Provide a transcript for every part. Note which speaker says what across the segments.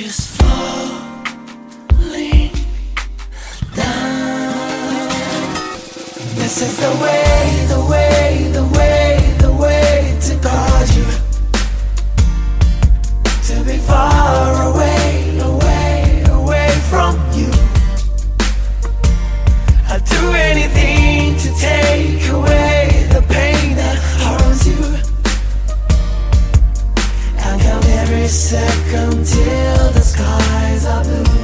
Speaker 1: is falling down. This is the way, the way, the way, the way to guard you, to be far away, away, away from you. I'd do anything to take away the pain that harms you. I'll count every second till the skies are blue.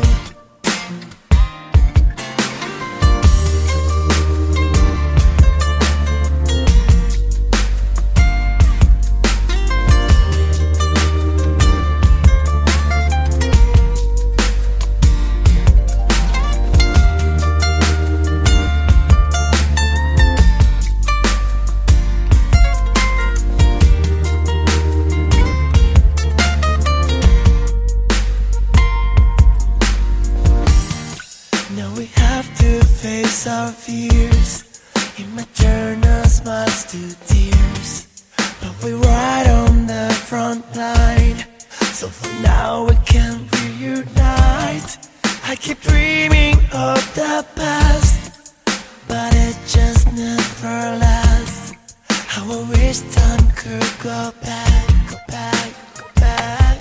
Speaker 1: Now we have to face our fears. In my journal, smiles to tears, but we ride on the front line, so for now we can reunite. I keep dreaming of the past, but it just never lasts. How I wish time could go back, go back, go back.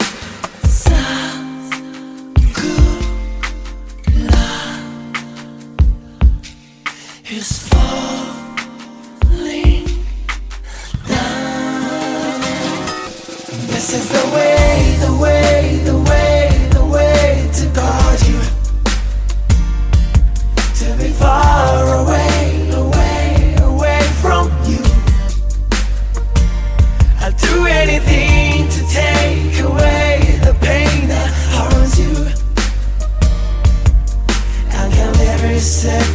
Speaker 1: Is falling down. This is the way, the way, the way, the way to guard you, to be far away, away, away from you. I'll do anything to take away the pain that harms you. I'll count every second